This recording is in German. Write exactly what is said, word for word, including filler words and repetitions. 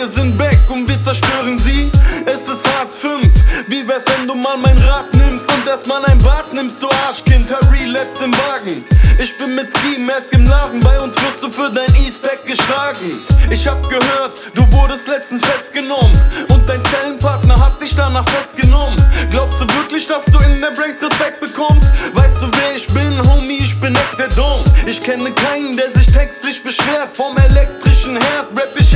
wir sind back und wir zerstören sie. Es ist Hartz fünf. Wie wär's, wenn du mal mein Rat nimmst und erstmal ein Bad nimmst, du Arschkind? Harry, let's im Wagen. Ich bin mit Ski Mask im Laden, bei uns wirst du für dein E-Spec geschlagen. Ich hab gehört, du wurdest letztens festgenommen und dein Zellenpartner hat dich danach festgenommen. Glaubst du wirklich, dass du in der Breaks Respekt bekommst? Weißt du, wer ich bin, Homie? Ich bin echt der Dom. Ich kenne keinen, der sich textlich beschwert. Vom elektrischen Herd rap ich